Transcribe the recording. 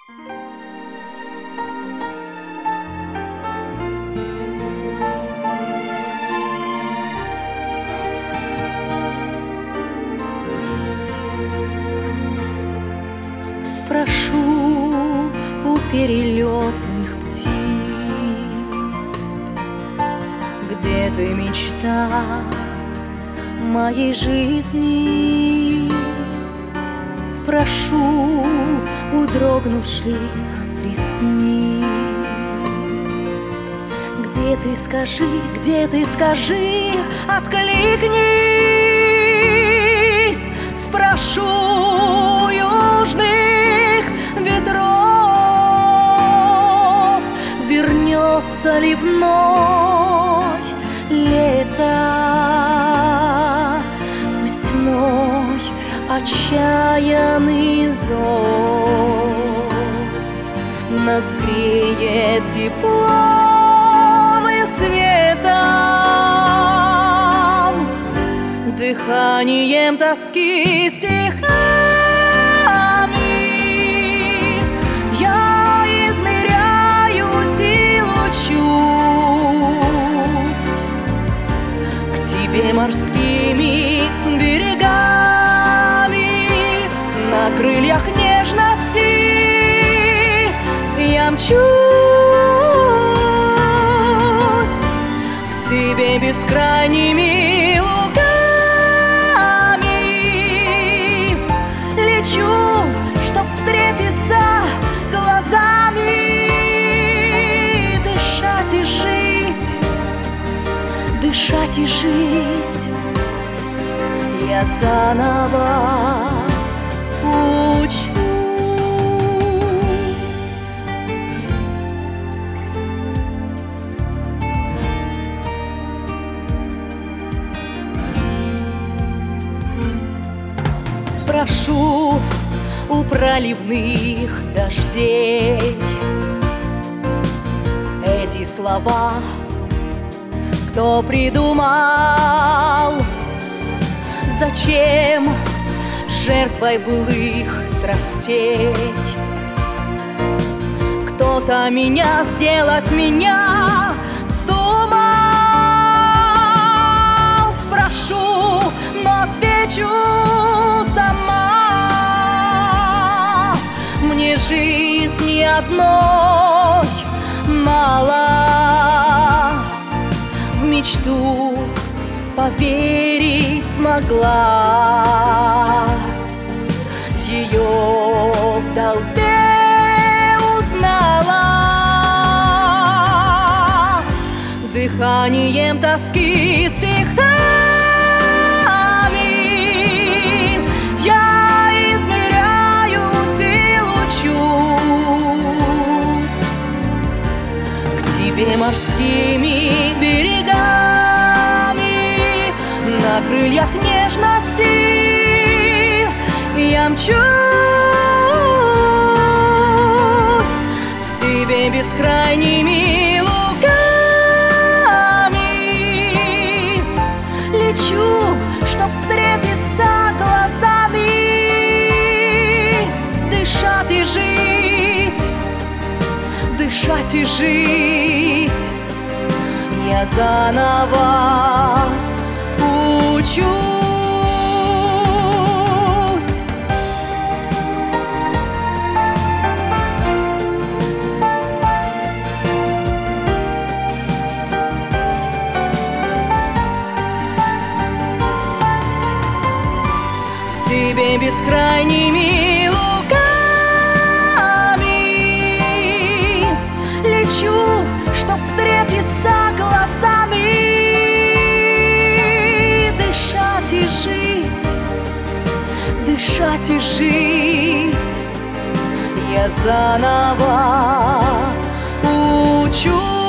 Спрошу у перелетных птиц, где ты, мечта моей жизни? Спрошу у дрогнувших ресниц, где ты, скажи, откликнись. Спрошу южных ветров, вернется ли вновь лето. Пусть мой отчаянный зов нас греет теплом и светом, дыханием тоски, стихами. Я измеряю силу чувств к тебе морскими берегами. На крыльях нежности я мчусь к тебе бескрайними лугами. Лечу, чтоб встретиться глазами, дышать и жить, дышать и жить. Я заново учусь. Спрошу у проливных дождей эти слова, кто придумал? Зачем жертвой былых страстей кто-то меня сделать меня вздумал? Спрошу, но отвечу сама. Мне жизни одной мало, в мечту поверить смогла. Ее в толпе узнала, дыханием тоски, стихами. Я измеряю силу чувств к тебе морскими берегами. На крыльях нежности я мчусь к тебе бескрайними лугами. Лечу, чтоб встретиться глазами, дышать и жить, дышать и жить. Я заново учусь. К тебе бескрайними лугами. Лечу, чтоб встретиться глазами, дышать и жить, дышать и жить. Я заново учусь.